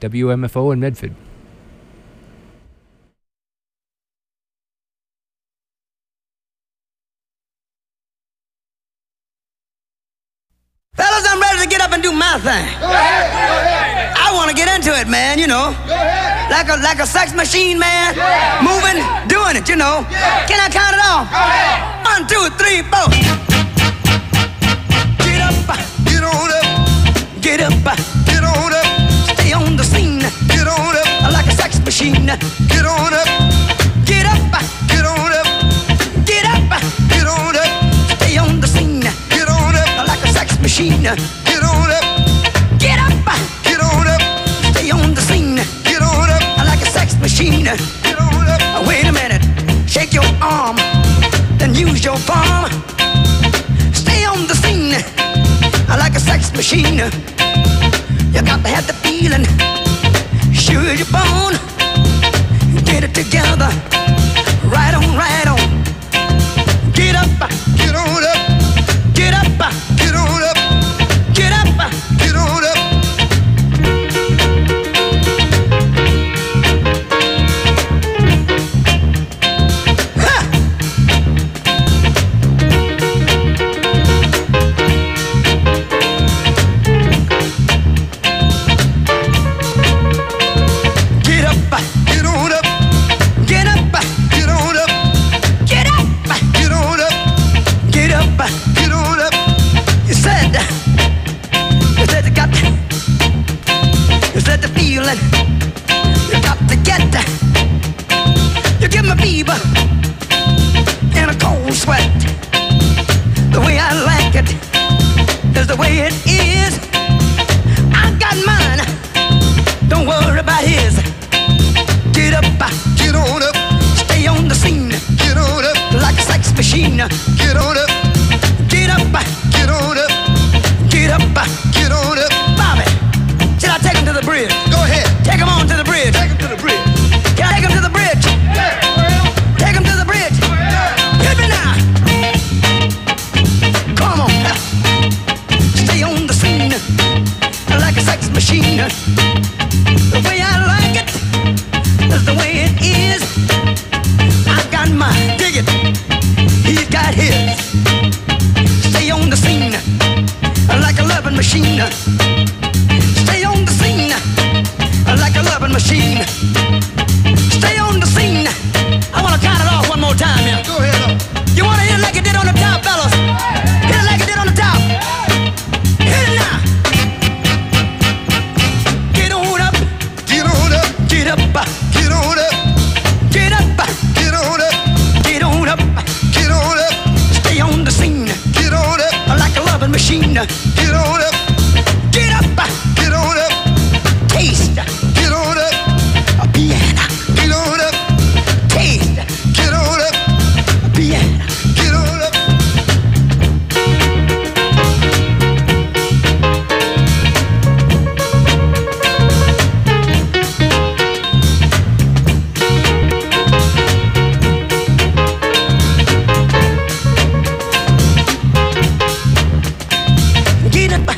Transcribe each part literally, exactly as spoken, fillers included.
W M F O in Medford. Fellas, I'm ready to get up and do my thing. Go ahead, go ahead. I want to get into it, man, you know. Go ahead. Like a like a sex machine, man. Yeah. Moving, doing it, you know. Yeah. Can I count it off? Go ahead. One, two, three, four. Get up, Get on up, get up, get on up, stay on the scene. get on up, Like a sex machine. get on up, Get up, get on up, get up, get on up, stay on the scene. get on up, Like a sex machine. get on up, Get up, get on up, stay on the scene. get on up, Like a sex machine. get on up. Wait a minute, shake your arm, then use your palm. Stay on the scene, like a sex machine. You got to have the feeling, sure as you're born. Get it together, right on, right on. Get up, Get on up, get up, get on up, get up. get on up. Ha! Get up, Get on up, get up, get on up, get up, get on up, get up. get on up. You said, you said you got, you said the feeling, you got to get. You give me fever and a cold sweat. The way I like it is the way it is. I got mine, don't worry about his. Get up, Get on up, stay on the scene get on up, like a sex machine. get on up, Get up, get on up, get up. get on up. Bobby, should I take him to the bridge? Go ahead, Take him on to the bridge. take him to the bridge. Can I take him to the bridge? Take him to the bridge. Hit me now. Come on. Stay on the scene like a sex machine. The way I like it is the way it is. I got mine. Dig it. He's got his. Stay on the scene like a loving machine. Stay on the scene like a loving machine. Stay on the scene. I want to count it off one more time here. Go ahead up. You want to hit it like it did on the top, fellas? Hit it like it did on the top. Hit it now. Get on up, Get on up, get up, get on up, get up, get on up, get on up. get on up, Stay on the scene get on up, like a loving machine. get on up, Get up, get on up, taste get on up, a piano. get on up, Taste get on up, a piano. get on up. Get up,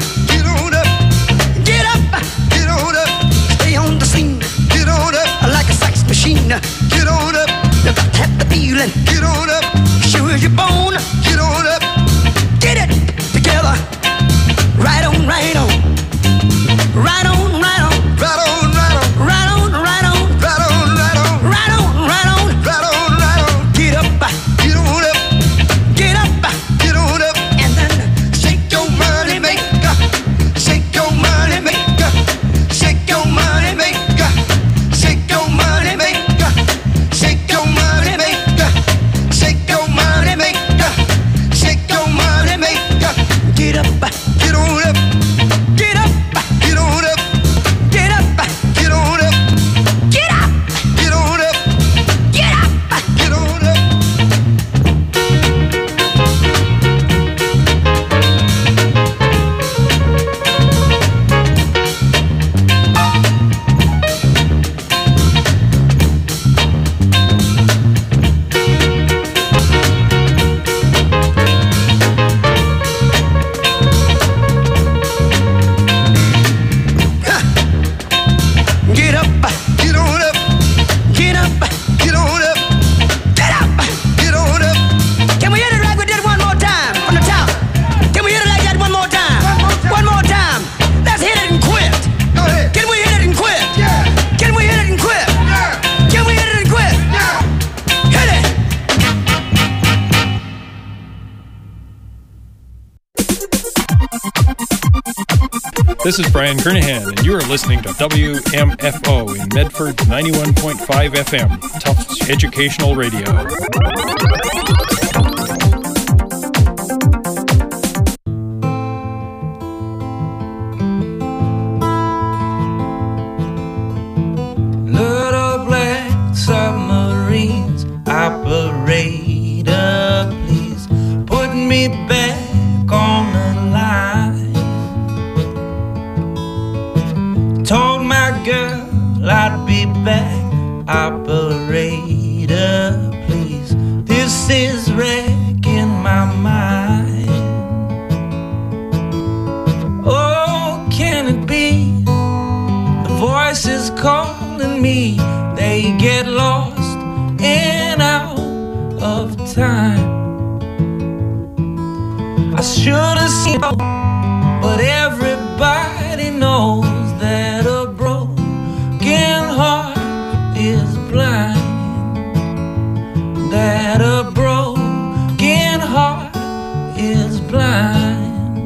This is Brian Kernahan, and you are listening to W M F O in Medford ninety-one point five F M, Tufts Educational Radio. Little black submarines, operator, please put me back on the line. Told my girl I'd be back, operator, please. This is wrecking my mind. Oh, can it be the voices calling me? They get lost and out of time. I should have seen, but everybody knows that a broken heart is blind. That a broken heart is blind.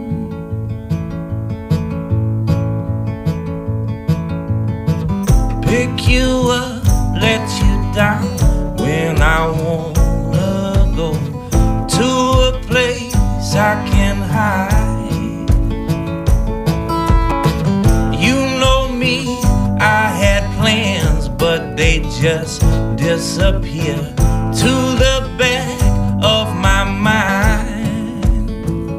Pick you up, let you down when I wanna go to a place I can hide. You know me, I had plans, but they just disappear to the back of my mind.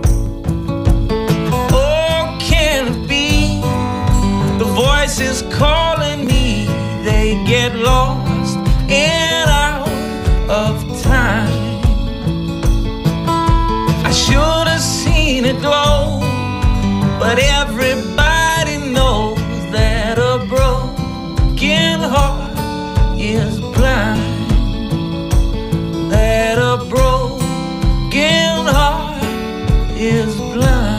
Oh, can it be the voices calling me? They get lost and out of time. I should have seen it glow, but everybody knows that a broken heart is blind. That a broken heart is blind.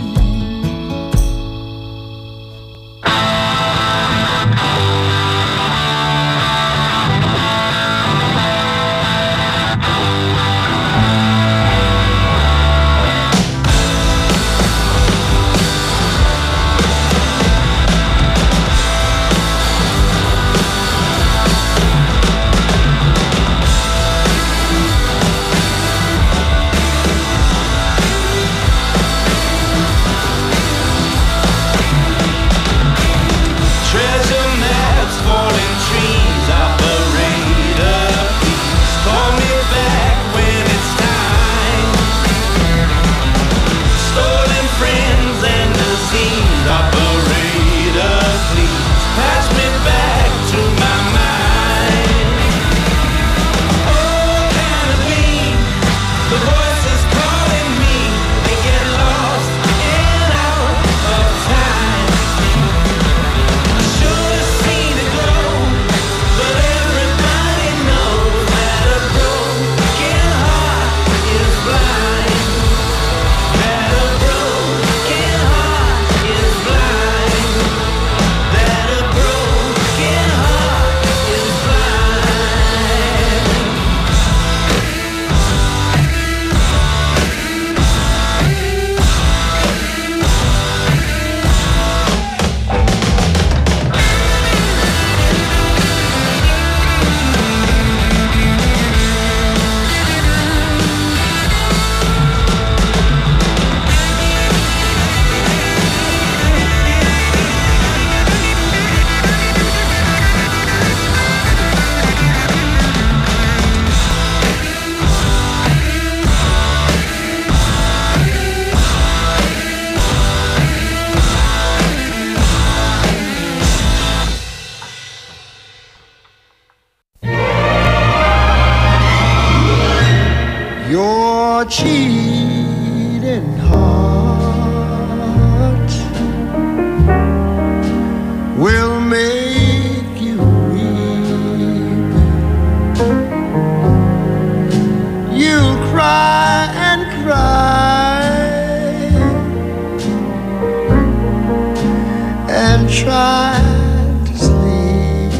Cheating heart will make you weep. You'll cry and cry and try to sleep,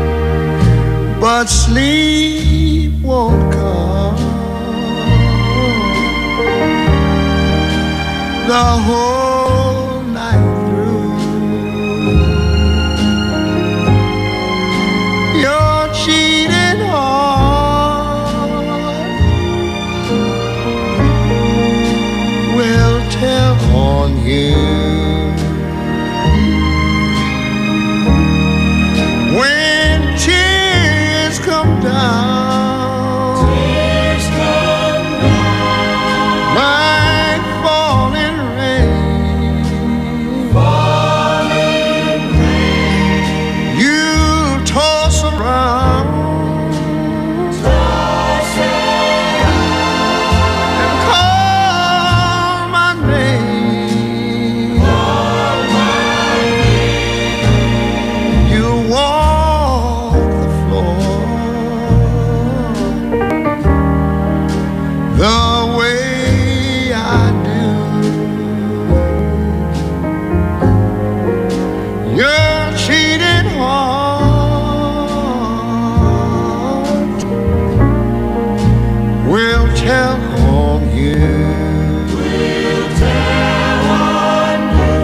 but sleep won't come. the whole night through. Your cheating heart will tell on you. When tears come down, tears come down like falling rain, falling rain. You toss around, toss around, and call my name, call my name. You walk the floor the way I do. Your cheating heart will tell on you. Will tell on you.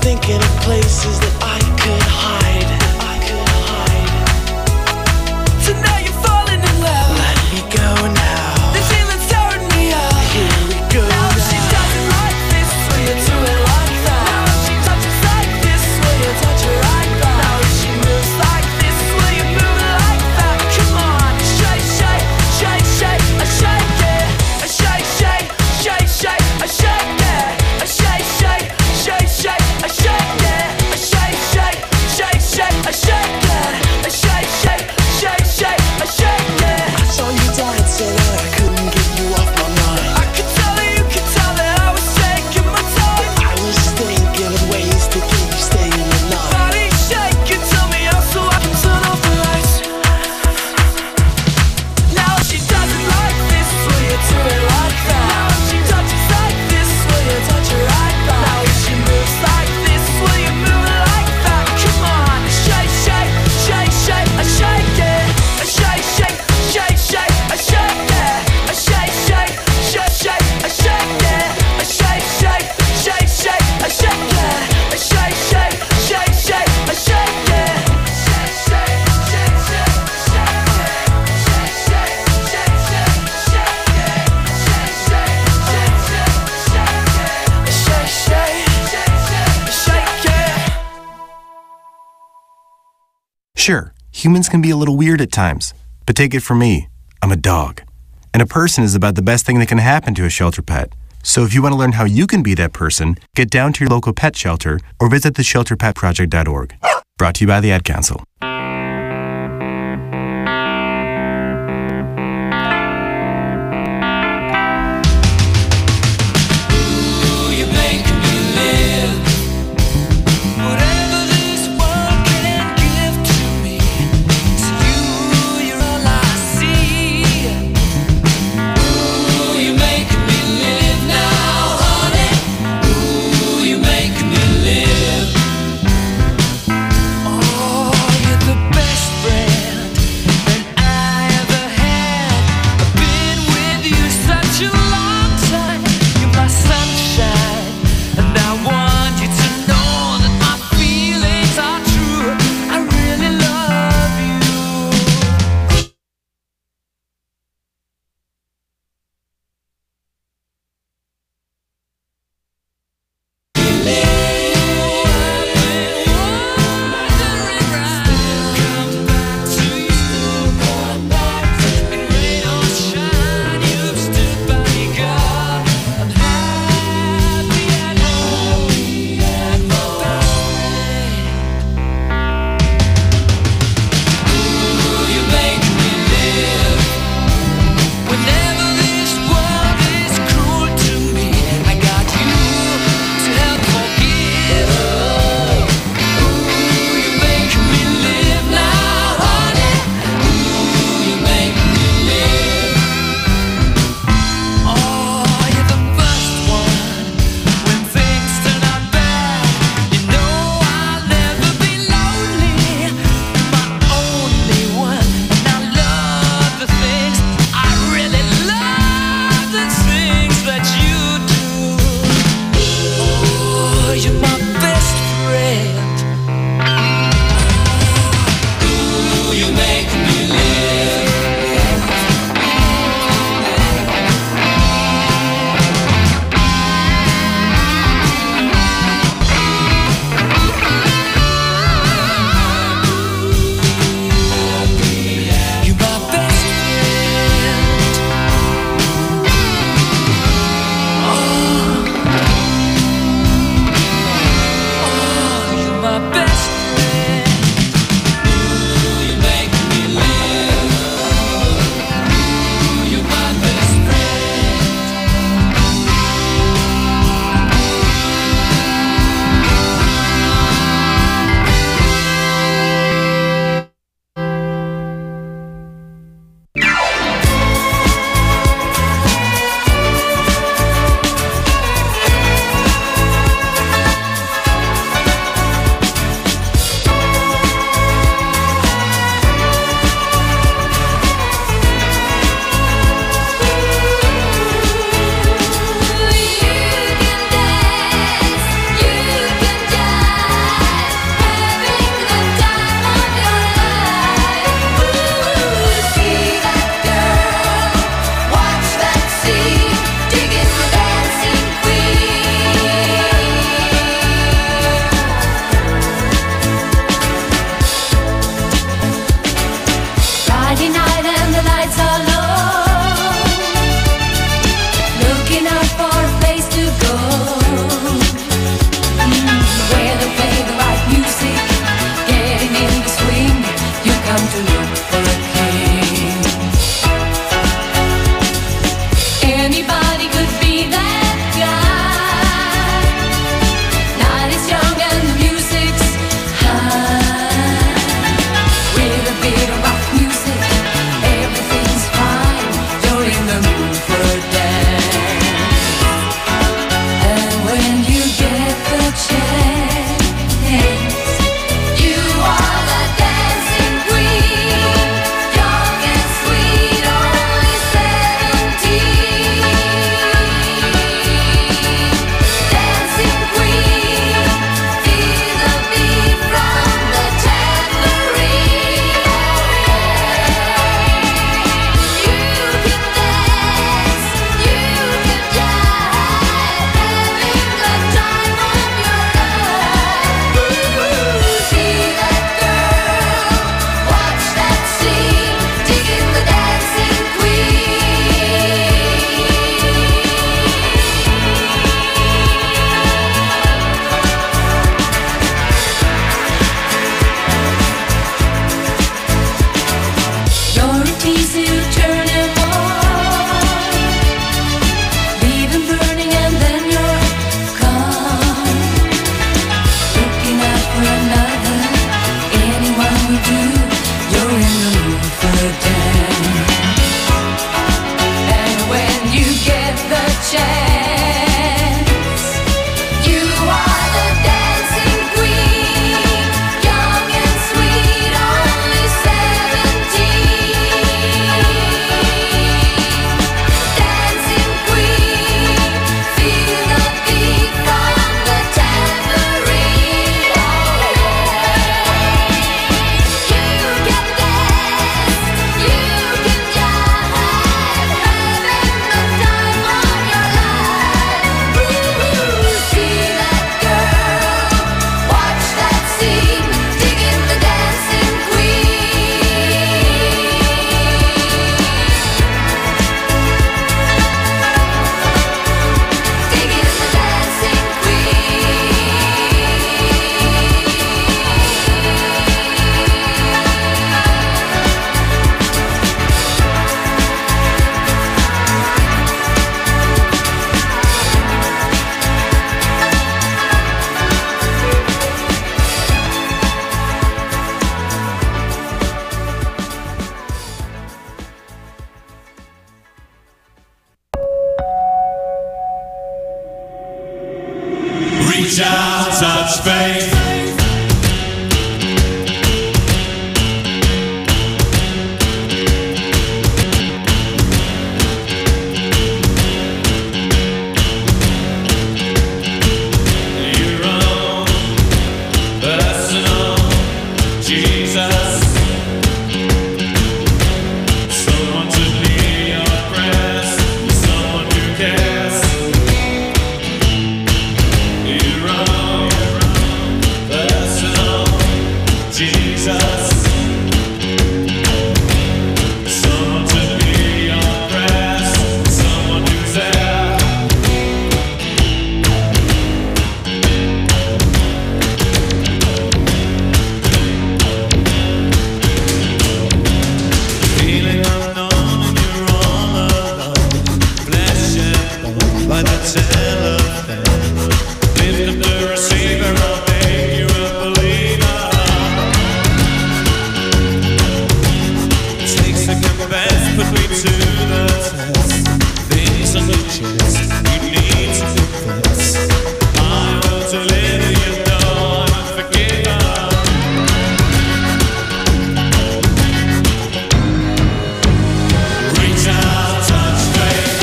thinking of places that I could hide. I could hide. So now you're falling in love. Let me go now. The feeling's tearing me up. Here we go Now now. she doesn't like this when you do it like that. Now she touches like this when you touch her like that. Now she moves like this when you move it like that. Come on, shake, shake, shake, shake, I shake it. I shake, shake, shake, shake, I shake it. I shake, shake, shake, shake, I shake it. I shake, shake, shake, shake, I shake it. I shake, shake, shake, shake, I shake it. I saw you dancing and I couldn't get you off my mind. I could tell that you could tell that I was taking my time. I was thinking of ways to keep you staying the night. Body shaking, tell me how so I can turn off the lights. Now she doesn't like this when you do it like that. Now she touches like this when you touch her like that. Now she moves like this when you move it like that. Come on, shake, shake, shake, shake, I shake it. I shake, shake, shake, shake, I shake it. I shake, shake, shake, shake, I shake it. I shake, shake, shake, shake, I shake it. I shake, shake, shake, shake, I shake it. Shake, shake, shake, shake, shake it. Shake, shake, shake, shake, shake it. Shake, shake, shake, shake, shake it. Shake, shake, shake, shake it. Sure, humans can be a little weird at times, but take it from me, I'm a dog. And a person is about the best thing that can happen to a shelter pet. So if you want to learn how you can be that person, get down to your local pet shelter or visit the shelter pet project dot org. Brought to you by the Ad Council. You make me live. Whatever this world can give to me, it's you, you're all I see. Ooh, you make me live now, honey. Ooh, you make me live. Oh, you're the Reach out, touch faith. Your own personal Jesus. Someone to hear your prayers, someone who cares. Your own personal Jesus. Someone to hear your prayers, someone who's there. Feeling unknown and you're all alone. Flesh and bone by the telephone. Lift up the receiver, I'll make you a believer. Takes a confess, put me to the test. Things on the chest, you need to confess. I want to live, you know I'm a forgiver. Reach out, touch faith.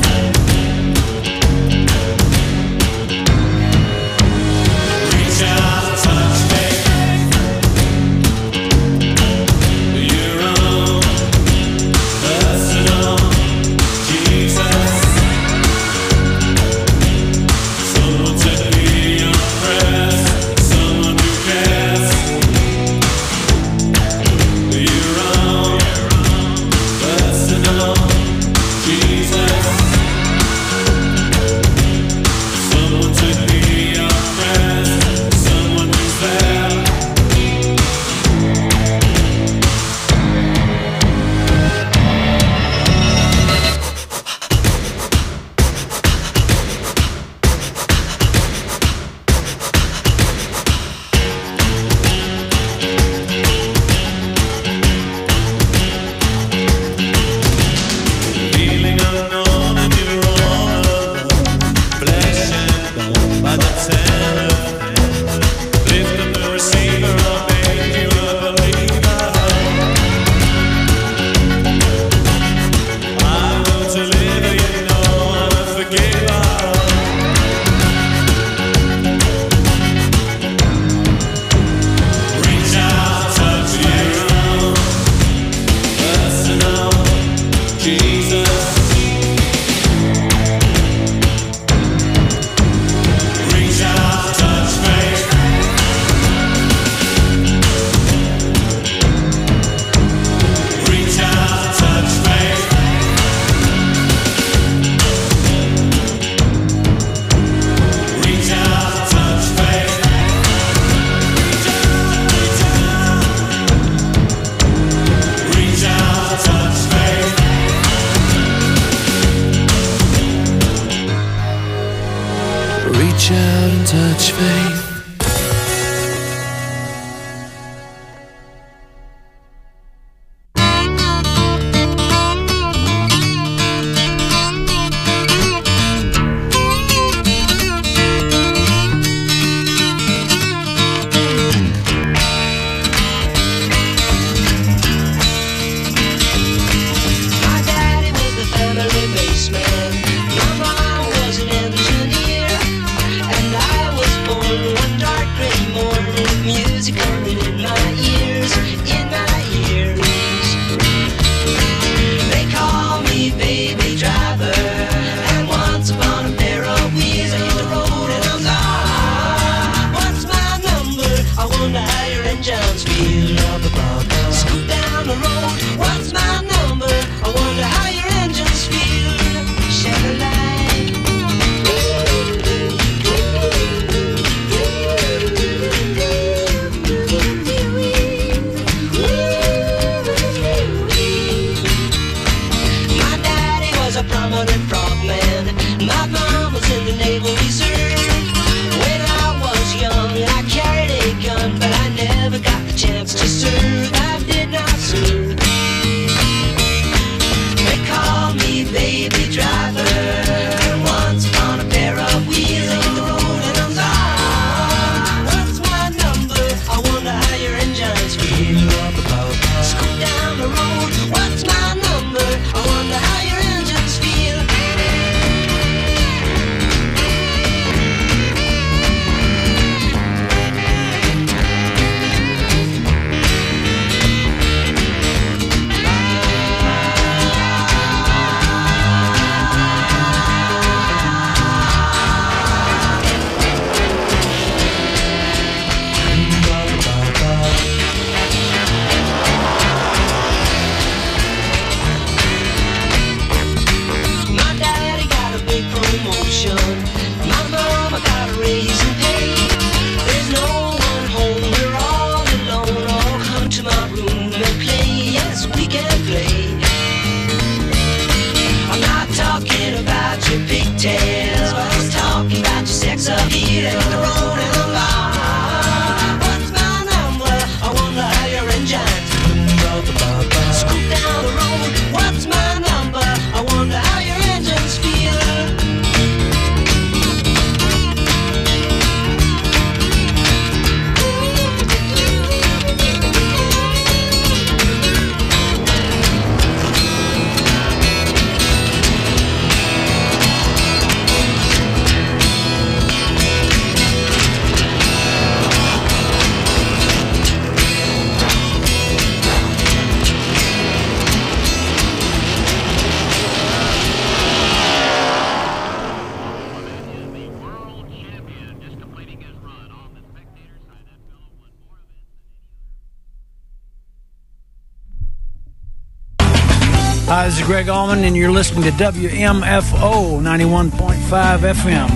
Reach out, touch faith. Your own personal Jesus. Someone to hear your prayers, someone who cares. Your own personal Jesus. Someone to hear your prayers, someone who's there. Feeling unknown and you're all alone. Flesh and bone by the telephone. Lift up the receiver, I'll make you a believer. I want to live, you know I'm a forgiver. Reach out, touch your own personal Jesus. Reach out, touch faith. Reach out, touch faith. Reach out, touch faith. Reach out, touch faith. Reach out and touch faith. My daddy was the family baseman. My mom was an engineer, and I was born son. My mama got a raise and pay. There's no one home, we're all alone. Oh, come to my room and play. Yes, we can play. I'm not talking about your pigtails, but I'm talking about your sex appeal. The road and the bar. What's my number? I wonder how your engine. Scoot down the road. What's my number? I wonder how your engines feel. Hi, this is Greg Allman, and you're listening to W M F O ninety-one point five F M.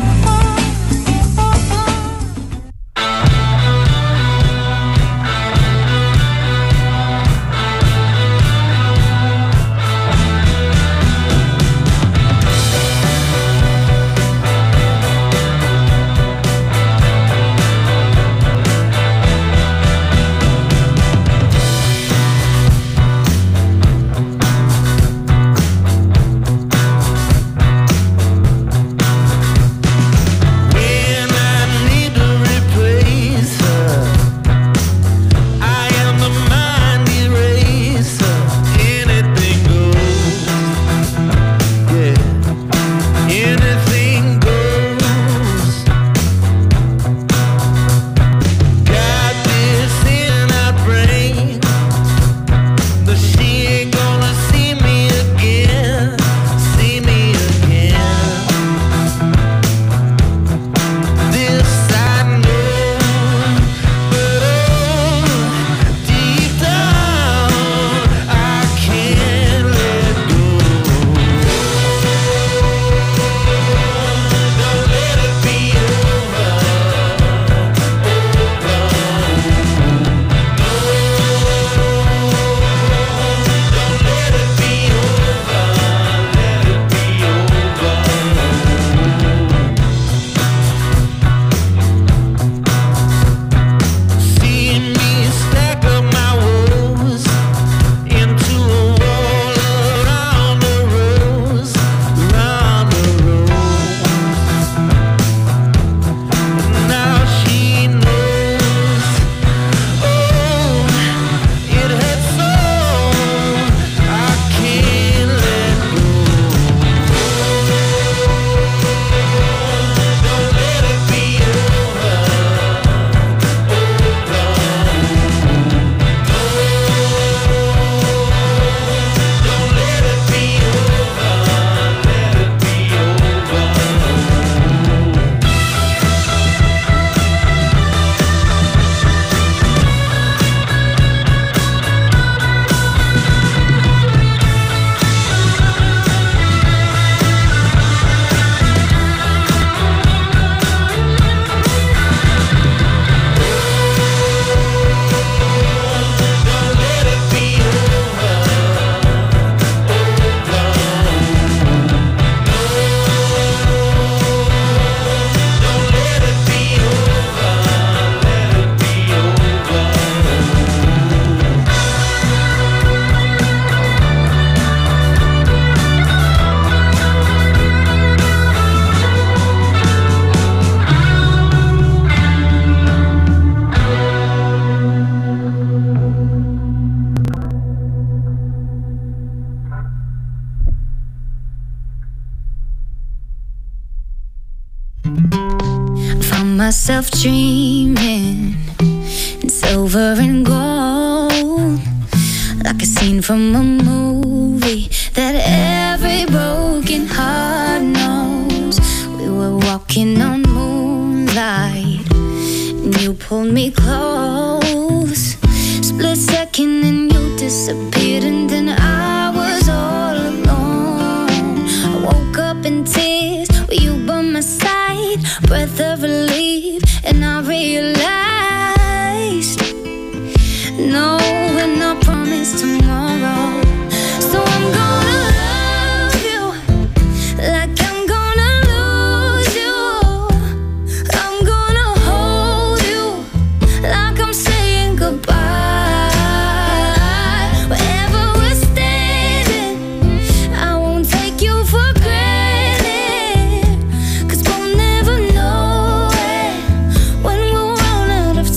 myself dreaming in silver and gold, like a scene from a movie that every broken heart knows. We were walking on moonlight and you pulled me close. Split second and you disappeared, and then I was all alone. I woke up in tears with you by my side. breath of relief, and I realized, no, we're not promised tomorrow. So I'm gonna love you like I'm gonna lose you. I'm gonna hold you like I'm saying goodbye. Wherever we're standing, I won't take you for granted, 'cause we'll never know it when we'll run out of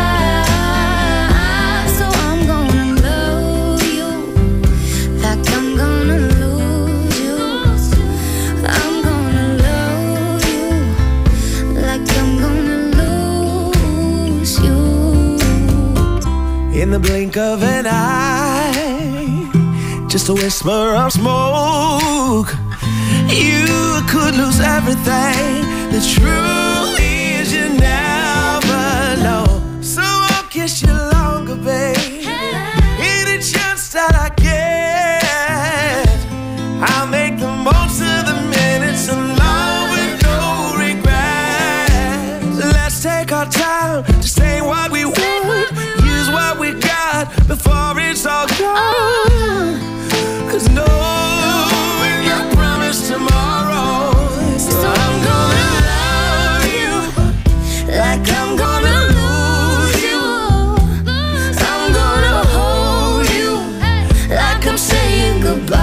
time. So I'm gonna love you like I'm gonna lose you. I'm gonna love you like I'm gonna lose you. In the blink of an eye, just a whisper of smoke, you could lose everything. The truth is you never know. So I'll kiss you longer, babe. Any chance that I get, I'll make the most of the minutes alone with no regrets. Let's take our time to say what we want, use what we got before it's all gone. 'Cause no, we're not promised tomorrow. So I'm gonna love you like I'm gonna lose you. I'm gonna hold you like I'm saying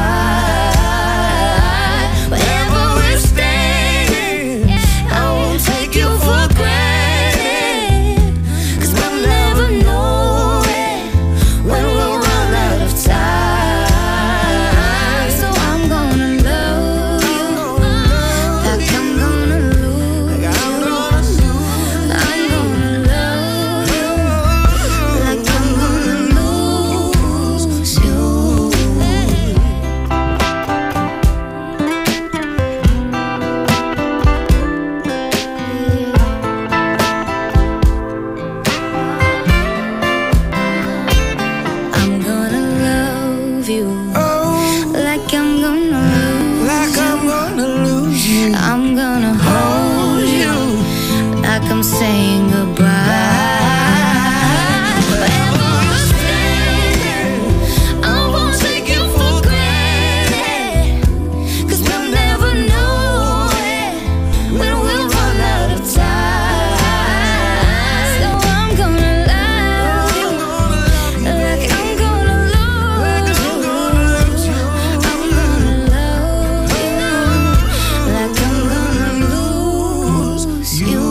goodbye. Wherever we're standing, I won't take you for granted, 'cause we'll never know it when we'll run out of time. So I'm gonna love you like I'm gonna lose you. I'm gonna love you like I'm gonna lose you. I'm gonna love you like I'm gonna lose Like I'm gonna lose you. I'm gonna hold you like I'm saying goodbye. Wherever we're standing, I won't take you for granted, 'cause we'll never know it when we'll run out of time. So I'm gonna love you like I'm gonna lose you. I'm gonna love you like I'm gonna lose you.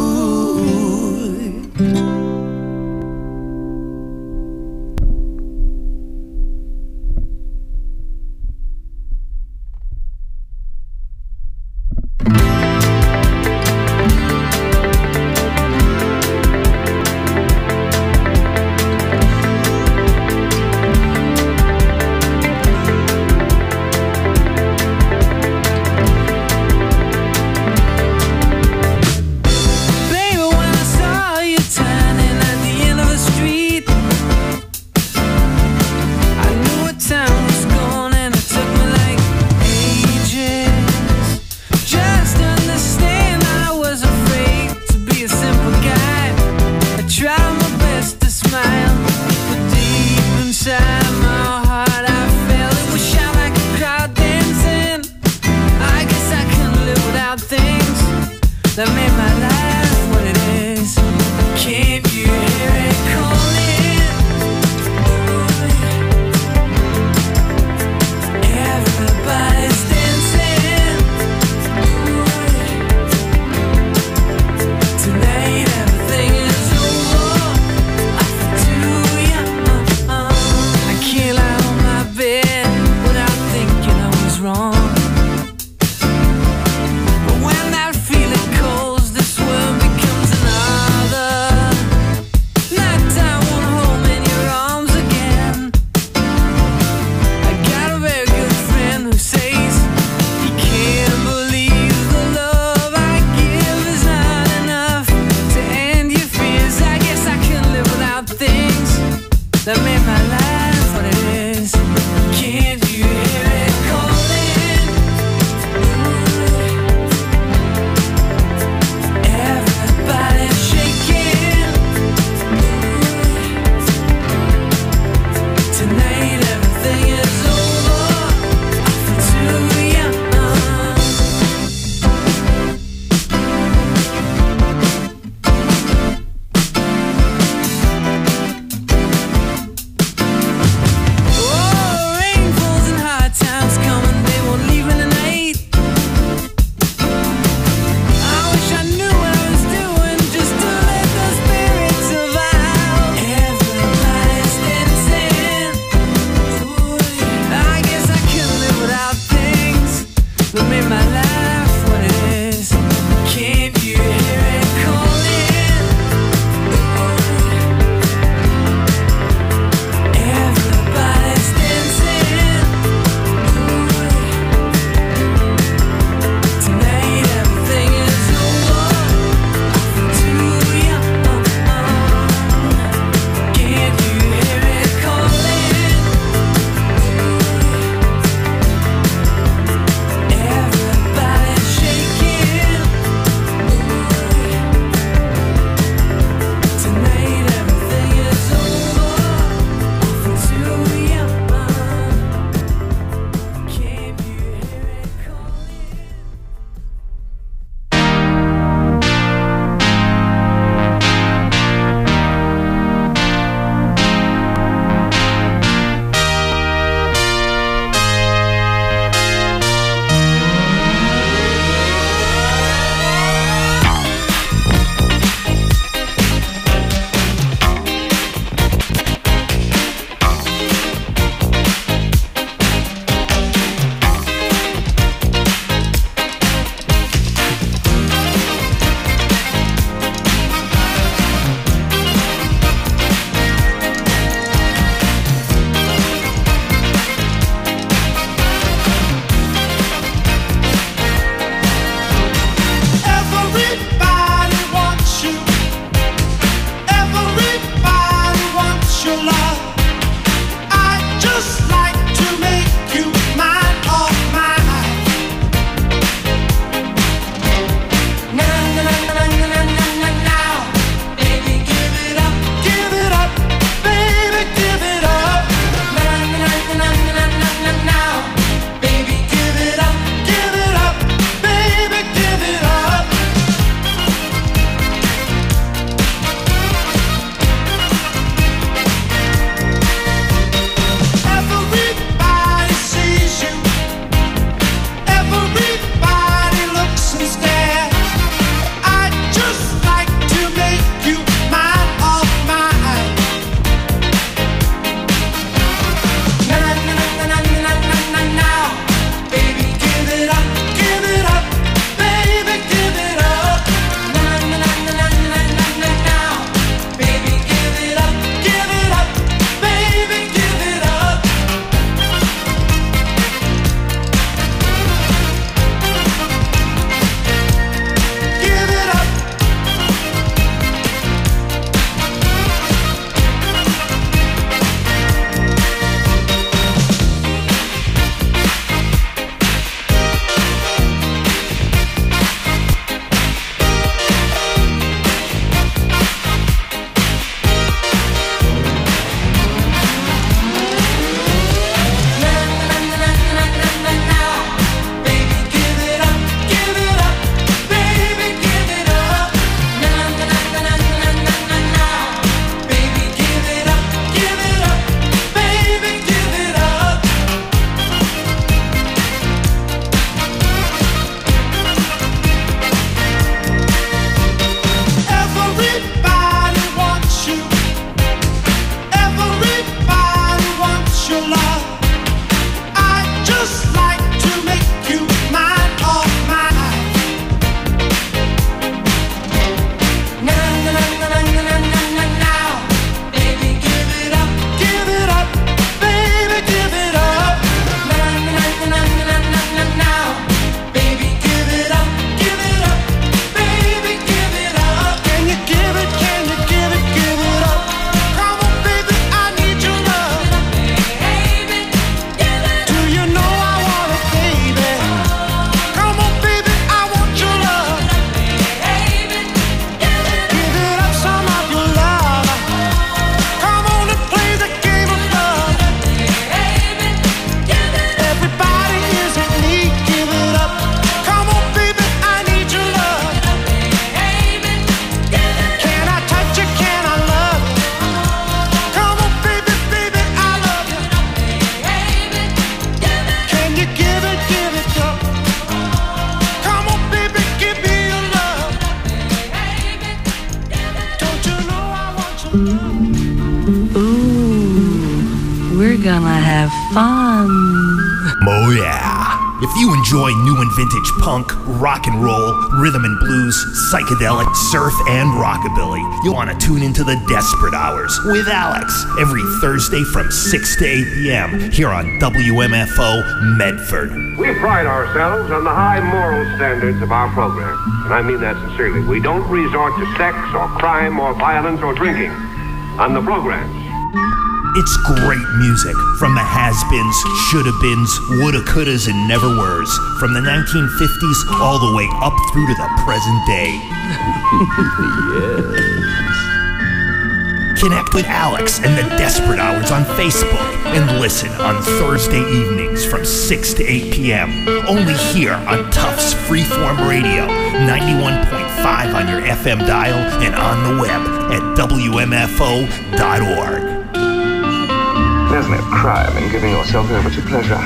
Baby, when I saw you turning at the end of the street, I knew what time was gone, and it took me like ages just to understand I was afraid to be a simple guy. I tried my best to smile, but deep inside my heart I felt it was shot like a crowd dancing. I guess I couldn't live without things that made my life what it is. Can't you hear it calling? Everybody's dancing. Tonight everything is over. I feel too young. I can't lie on my bed without thinking I was wrong. But when that feeling calls, this world Ooh, we're gonna have fun. Oh yeah. If you enjoy new and vintage punk, rock and roll, rhythm and blues, psychedelic, surf, and rockabilly, you'll want to tune into the Desperate Hours with Alex every Thursday from six to eight p.m. here on W M F O Medford. We pride ourselves on the high moral standards of our program, and I mean that sincerely. We don't resort to sex or crime or violence or drinking on the programs. It's great music from the has-beens, shoulda-beens, woulda, couldas, and never-weres, from the nineteen fifties all the way up through to the present day. Yes. Connect with Alex and the Desperate Hours on Facebook and listen on Thursday evenings from six to eight p.m. only here on Tufts Freeform Radio, ninety-one point five on your F M dial and on the web at W M F O dot org. There's no crime in giving yourself over to pleasure.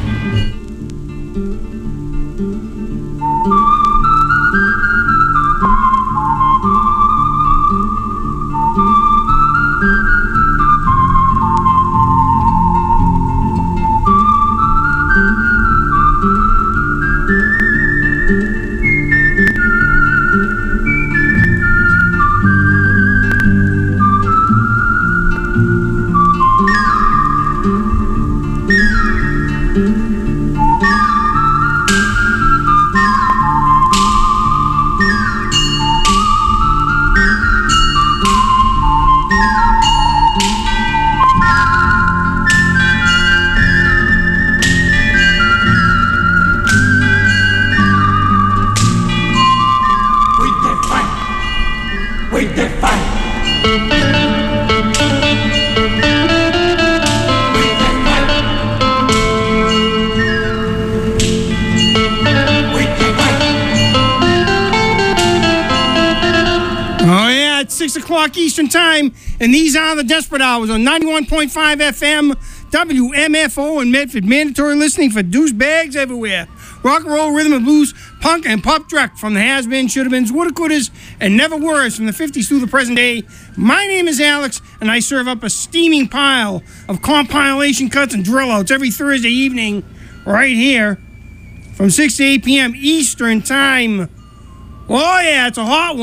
Eastern Time, and these are the Desperate Hours on ninety-one point five F M, W M F O in Medford. Mandatory listening for douchebags everywhere. Rock and roll, rhythm and blues, punk and pop direct from the has-been, shoulda-beens, woulda, couldas, and never-weres from the fifties through the present day. My name is Alex, and I serve up a steaming pile of compilation cuts and drill outs every Thursday evening right here from six to eight p.m. Eastern Time. Oh yeah, it's a hot one.